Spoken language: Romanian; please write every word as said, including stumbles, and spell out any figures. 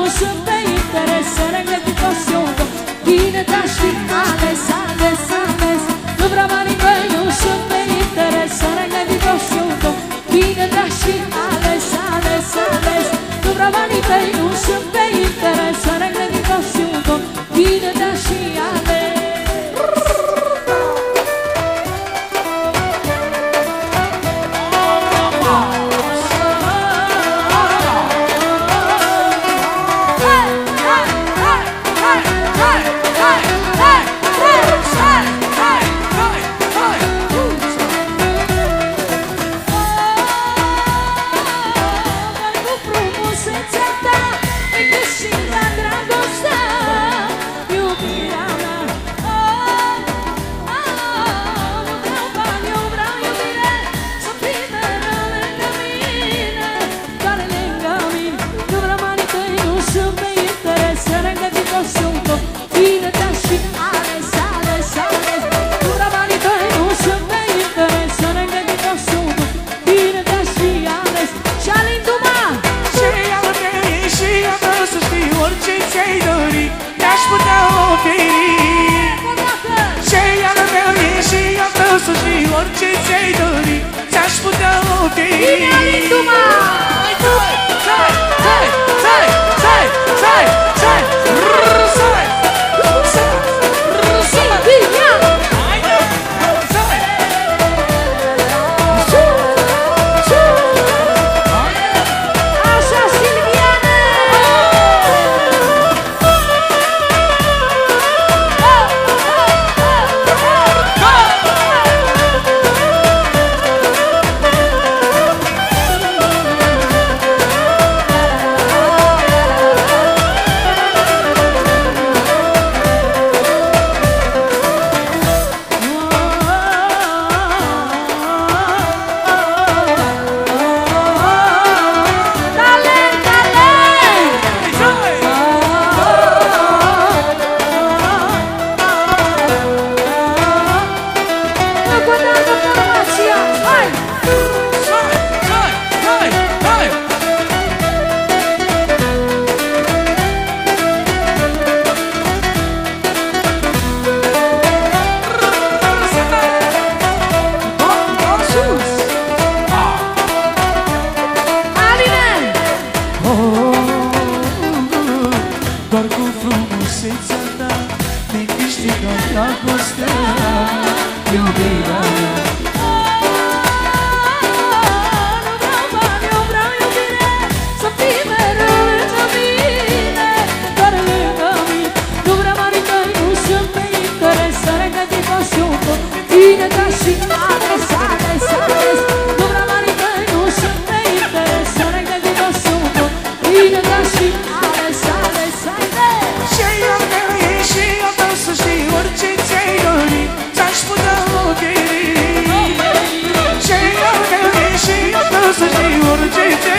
sunt pe interes, să regret pasiunea. Bine te-aș fi ales, ales, ales. Nu vreau banii tăi, nu sunt pe interes, să regret pasiunea. Bine te-aș fi ales, ales, ales. Nu vreau banii tăi, nu sunt pe interes, să regret pasiunea. Bine te-aș fi ales. Să știi orice ți-ai dori, ți-aș putea oferi. Bine, Alindu-mă! Țai, țai, țai, țai, țai, țai, țai, rrrr, țai, țai, rrrr, țai, bine! Haide, țai, așa, Silviane! doar cu frumusețea ta mi-ai câștigat dragostea, iubirea mea. Nu vreau bani, eu vreau iubire, să fii mereu lângă mine, doar lângă mine. Nu vreau banii tăi, nu sunt pe interes, să regret pasiunea. Bine te-aș fi ales, ales, ales. Nu vreau banii tăi, nu sunt pe interes, să regret pasiunea. Bine te-aș fi ales, ales, ales. Și al meu e și al tău, să știi orice ți-ai dori, ți-aș putea oferi. Și al meu e și al tău, să știi orice ți-ai